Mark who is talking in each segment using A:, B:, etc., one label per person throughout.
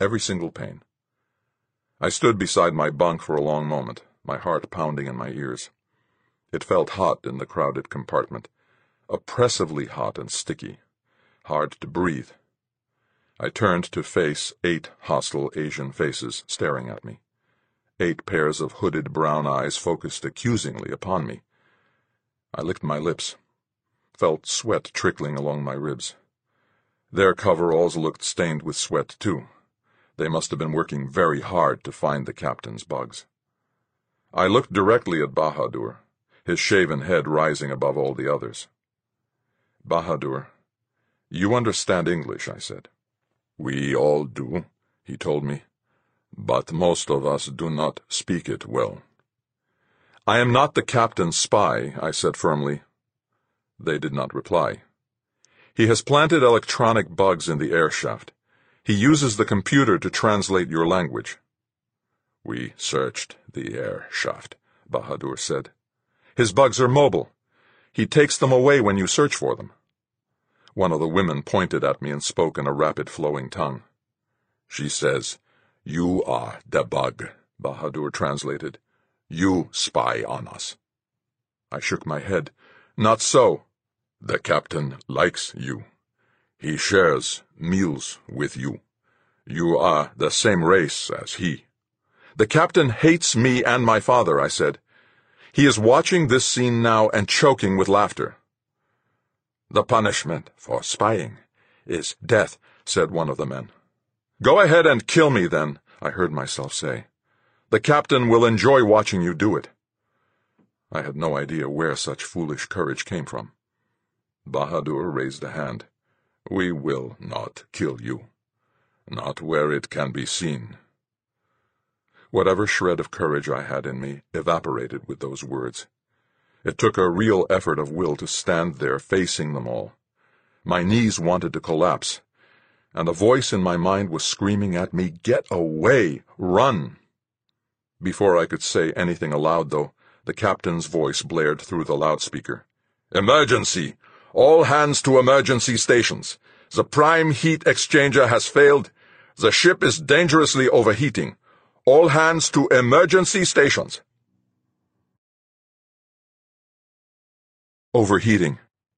A: every single pane. I stood beside my bunk for a long moment, my heart pounding in my ears. It felt hot in the crowded compartment, oppressively hot and sticky, hard to breathe. I turned to face 8 hostile Asian faces staring at me. 8 pairs of hooded brown eyes focused accusingly upon me. I licked my lips, felt sweat trickling along my ribs. Their coveralls looked stained with sweat, too. They must have been working very hard to find the captain's bugs. I looked directly at Bahadur, his shaven head rising above all the others. "Bahadur, you understand English," I said. "We all do," he told me, "but most of us do not speak it well." "I am not the captain's spy," I said firmly. They did not reply. "He has planted electronic bugs in the air shaft. He uses the computer to translate your language." "We searched the air shaft," Bahadur said. "His bugs are mobile. He takes them away when you search for them." One of the women pointed at me and spoke in a rapid-flowing tongue. "She says, 'You are the bug,'" Bahadur translated. "You spy on us." I shook my head. "Not so. The captain likes you. He shares meals with you. You are the same race as he." "The captain hates me and my father," I said. "He is watching this scene now and choking with laughter." "The punishment for spying is death," said one of the men. "Go ahead and kill me, then," I heard myself say. "The captain will enjoy watching you do it." I had no idea where such foolish courage came from. Bahadur raised a hand. "We will not kill you. Not where it can be seen." Whatever shred of courage I had in me evaporated with those words. It took a real effort of will to stand there facing them all. My knees wanted to collapse, and a voice in my mind was screaming at me, "Get away! Run!" Before I could say anything aloud, though, the captain's voice blared through the loudspeaker. "Emergency! All hands to emergency stations! The prime heat exchanger has failed. The ship is dangerously overheating. All hands to emergency stations!" Overheating.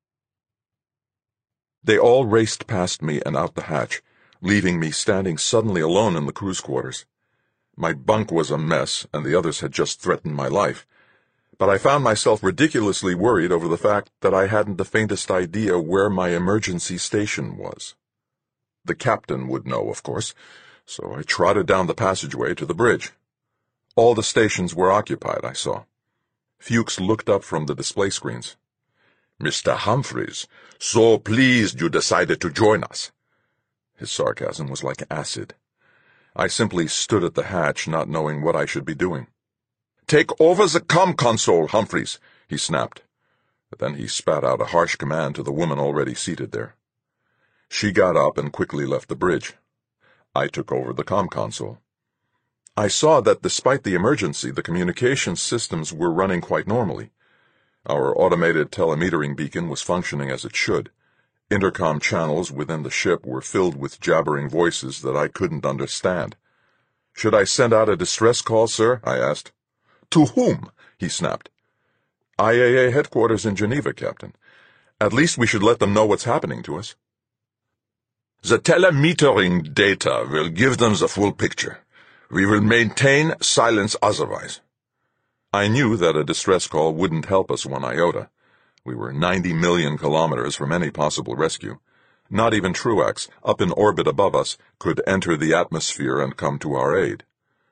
A: They all raced past me and out the hatch, leaving me standing suddenly alone in the crew's quarters. My bunk was a mess, and the others had just threatened my life. But I found myself ridiculously worried over the fact that I hadn't the faintest idea where my emergency station was. The captain would know, of course, so I trotted down the passageway to the bridge. All the stations were occupied, I saw. Fuchs looked up from the display screens. "Mr. Humphreys, so pleased you decided to join us." His sarcasm was like acid. I simply stood at the hatch, not knowing what I should be doing. "Take over the comm console, Humphreys," he snapped. Then he spat out a harsh command to the woman already seated there. She got up and quickly left the bridge. I took over the comm console. I saw that despite the emergency, the communications systems were running quite normally. Our automated telemetering beacon was functioning as it should. Intercom channels within the ship were filled with jabbering voices that I couldn't understand. "Should I send out a distress call, sir?" I asked. "To whom?" he snapped. "IAA headquarters in Geneva, Captain. At least we should let them know what's happening to us." "The telemetering data will give them the full picture. We will maintain silence otherwise." I knew that a distress call wouldn't help us one iota. We were 90 million kilometers from any possible rescue. Not even Truax, up in orbit above us, could enter the atmosphere and come to our aid.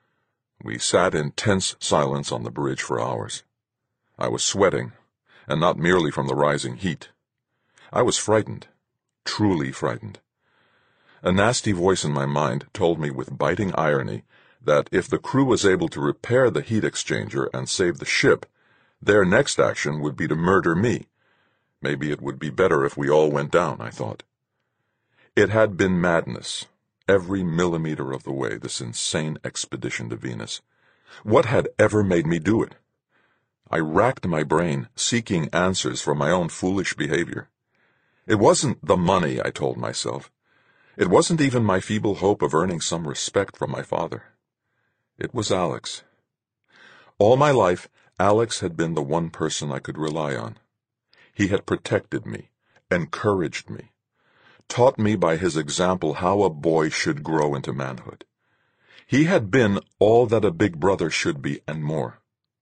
A: We sat in tense silence on the bridge for hours. I was sweating, and not merely from the rising heat. I was frightened, truly frightened. A nasty voice in my mind told me with biting irony that if the crew was able to repair the heat exchanger and save the ship, their next action would be to murder me. Maybe it would be better if we all went down, I thought. It had been madness, every millimeter of the way, this insane expedition to Venus. What had ever made me do it? I racked my brain, seeking answers for my own foolish behavior. It wasn't the money, I told myself. It wasn't even my feeble hope of earning some respect from my father. It was Alex. All my life, Alex had been the one person I could rely on. He had protected me, encouraged me, taught me by his example how a boy should grow into manhood. He had been all that a big brother should be and more.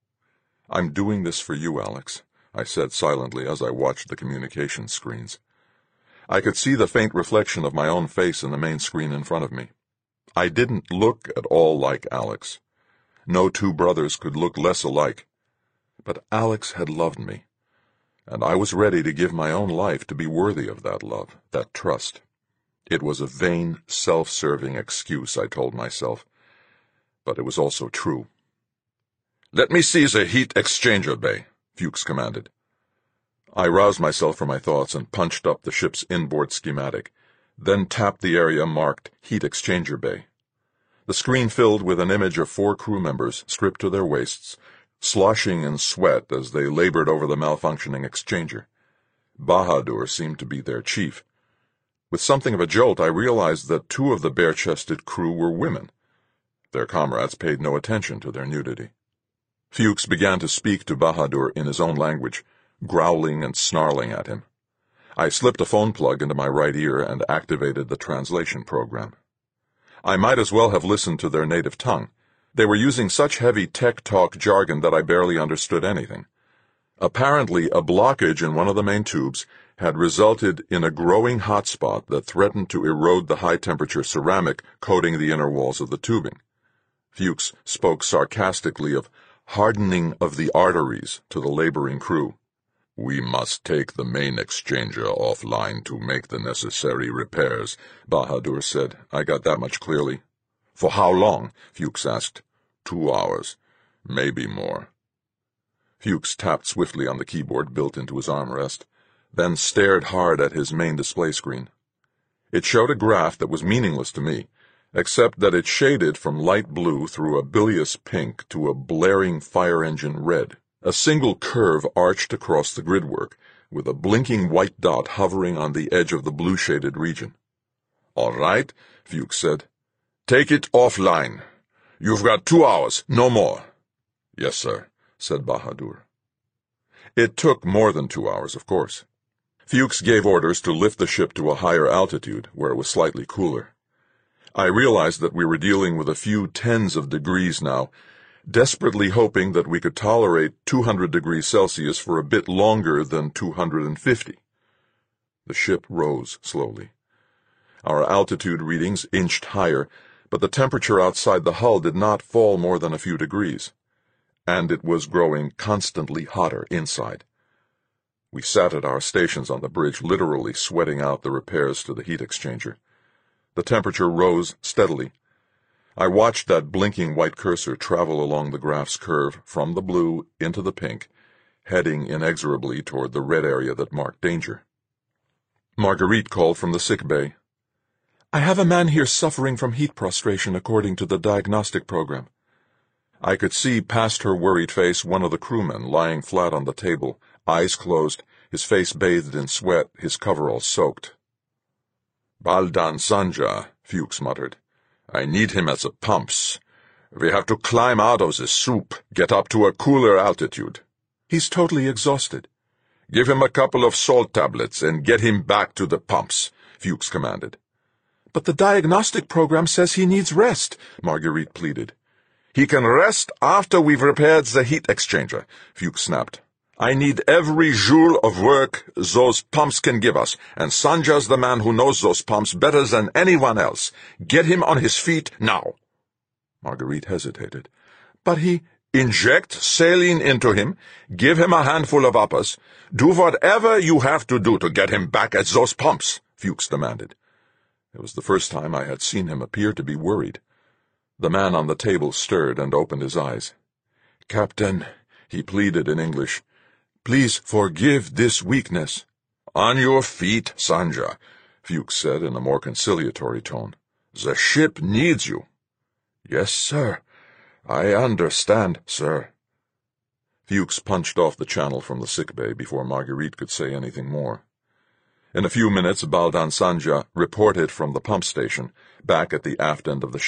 A: "I'm doing this for you, Alex," I said silently as I watched the communication screens. I could see the faint reflection of my own face in the main screen in front of me. I didn't look at all like Alex. No two brothers could look less alike. But Alex had loved me, and I was ready to give my own life to be worthy of that love, that trust. It was a vain, self-serving excuse, I told myself, but it was also true. "Let me see the heat exchanger bay," Fuchs commanded. I roused myself from my thoughts and punched up the ship's inboard schematic, then tapped the area marked Heat Exchanger Bay. The screen filled with an image of 4 crew members stripped to their waists, sloshing in sweat as they labored over the malfunctioning exchanger. Bahadur seemed to be their chief. With something of a jolt, I realized that 2 of the bare-chested crew were women. Their comrades paid no attention to their nudity. Fuchs began to speak to Bahadur in his own language, growling and snarling at him. I slipped a phone plug into my right ear and activated the translation program. I might as well have listened to their native tongue. They were using such heavy tech talk jargon that I barely understood anything. Apparently, a blockage in one of the main tubes had resulted in a growing hotspot that threatened to erode the high-temperature ceramic coating the inner walls of the tubing. Fuchs spoke sarcastically of hardening of the arteries to the laboring crew. "We must take the main exchanger offline to make the necessary repairs," Bahadur said. I got that much clearly. "For how long?" Fuchs asked. 2 hours, maybe more." Fuchs tapped swiftly on the keyboard built into his armrest, then stared hard at his main display screen. It showed a graph that was meaningless to me, except that it shaded from light blue through a bilious pink to a blaring fire engine red. A single curve arched across the gridwork, with a blinking white dot hovering on the edge of the blue-shaded region. "All right," Fuchs said. "Take it offline. You've got 2 hours, no more." "Yes, sir," said Bahadur. It took more than 2 hours, of course. Fuchs gave orders to lift the ship to a higher altitude, where it was slightly cooler. I realized that we were dealing with a few tens of degrees now, desperately hoping that we could tolerate 200 degrees Celsius for a bit longer than 250. The ship rose slowly. Our altitude readings inched higher, but the temperature outside the hull did not fall more than a few degrees, and it was growing constantly hotter inside. We sat at our stations on the bridge, literally sweating out the repairs to the heat exchanger. The temperature rose steadily. I watched that blinking white cursor travel along the graph's curve from the blue into the pink, heading inexorably toward the red area that marked danger. Marguerite called from the sick bay. "I have a man here suffering from heat prostration according to the diagnostic program." I could see past her worried face one of the crewmen lying flat on the table, eyes closed, his face bathed in sweat, his coverall soaked. "Baldan Sanja," Fuchs muttered. "I need him at the pumps. We have to climb out of the soup, get up to a cooler altitude." "He's totally exhausted." "Give him a couple of salt tablets and get him back to the pumps," Fuchs commanded. "But the diagnostic program says he needs rest," Marguerite pleaded. "He can rest after we've repaired the heat exchanger," Fuchs snapped. "I need every joule of work those pumps can give us, and Sanja's the man who knows those pumps better than anyone else. Get him on his feet now." Marguerite hesitated. "But he—" "Inject saline into him, give him a handful of uppers. Do whatever you have to do to get him back at those pumps," Fuchs demanded. It was the first time I had seen him appear to be worried. The man on the table stirred and opened his eyes. "Captain," he pleaded in English, "please forgive this weakness." "On your feet, Sanja," Fuchs said in a more conciliatory tone. "The ship needs you." "Yes, sir. I understand, sir." Fuchs punched off the channel from the sickbay before Marguerite could say anything more. In a few minutes, Baldan Sanja reported from the pump station, back at the aft end of the